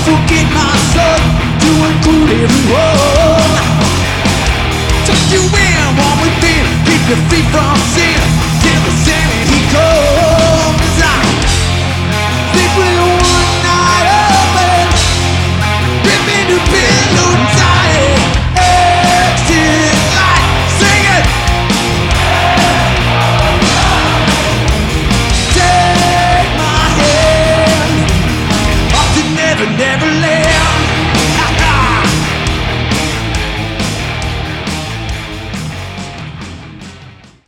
forget my soul to include everyone. Tuck you in, warm within, keep you free from sin.